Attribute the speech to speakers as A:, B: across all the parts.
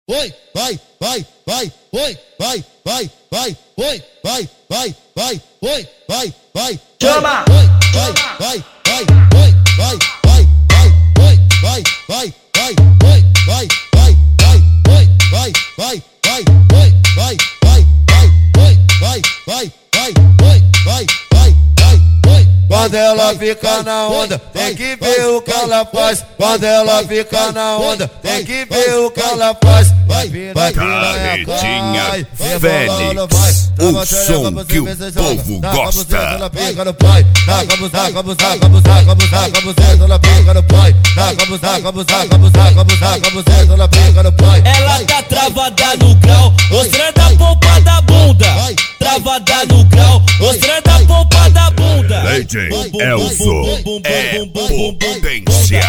A: oi, vai, vai, vai, oi, vai, vai, vai, oi, vai, vai, vai, oi, vai, vai,
B: chama,
A: oi, vai, vai, vai, oi, vai, vai, vai, oi, vai, vai, vai, oi, vai, vai, vai, oi, vai, vai, vai, oi, vai, vai, vai, oi, vai, vai, vai, oi, vai, vai, vai, oi.
C: Quando ela fica na onda, tem que ver o que ela faz. Quando ela fica na onda, tem que ver o que ela faz. Vai
D: Carretinha Fênix, o som que o povo gosta.
C: Ela pica no pai, taca buzaca, buzaca, buzaca, buzaca, buzaca, ela pica no pai. Taca buzaca, buzaca, buzaca, buzaca, buzaca, ela pica no pai.
B: Ela tá travada no grau, mostrando a polpa da bunda. Travada no grau, mostrando a polpa da bunda.
D: DJ Elzo é potência.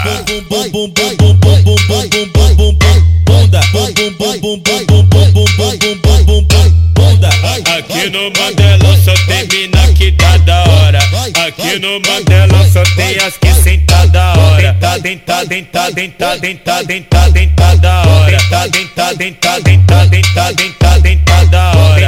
B: Bunda, bunda.
E: Aqui no Mandela só tem mina que tá da hora. Aqui no Mandela só tem as que senta da hora. Denta da hora. Denta da hora.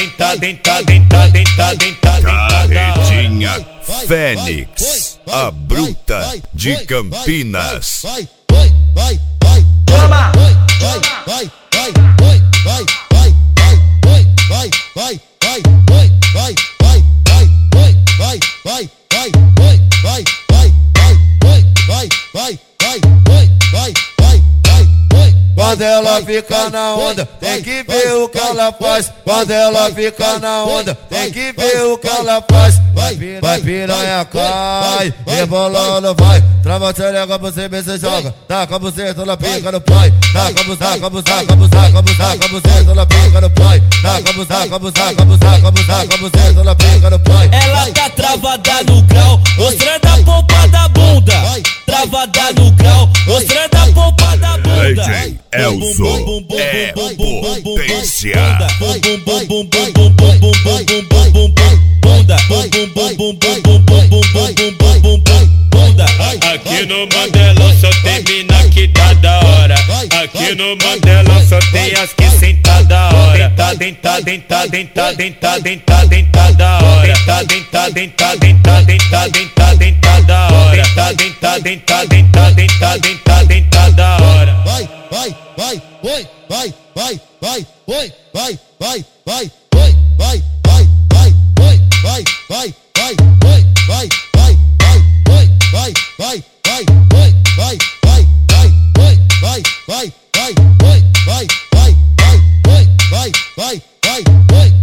D: Carretinha Fênix, a bruta de Campinas.
A: Vai, vai, vai, vai,
B: chama,
A: vai, vai, vai, oi, vai, vai, vai, oi, vai, vai, vai, oi, vai, vai, vai, oi, vai, vai, vai, oi, vai, vai, vai, oi, vai, vai, vai, oi, vai, vai, vai, oi.
C: Quando ela fica na onda, tem que ver o que ela faz. Quando ela fica na onda, tem que ver o que ela faz. Vai piranha, cai, rebolando, vai. Trava a xereca, você vê, você joga. Taca a buceta, ela pica no pai. Taca buzaca, buzaca, buzaca, buzaca, buceta, ela pica no pai. Taca buzaca, buzaca, buzaca, buzaca, buceta, ela pica no pai.
B: Ela tá travada no grau, mostrando a polpa da bunda. Travada no grau, mostrando a polpa da bunda.
D: DJ Elzo é potência.
B: Bunda,
E: aqui no Mandela só tem mina que tá da hora. Aqui no Mandela só tem as que senta da hora. Denta da hora. Denta da hora. Denta da hora.
A: Vai, vai, vai, oi, vai, vai, vai, oi, vai, vai, vai, oi, vai, vai, vai, oi, vai, vai, vai, oi, vai, vai, vai, oi, vai, vai, vai, oi, vai, vai, vai, oi, vai, vai, vai, oi, vai, vai, vai, oi, vai, vai, vai, oi.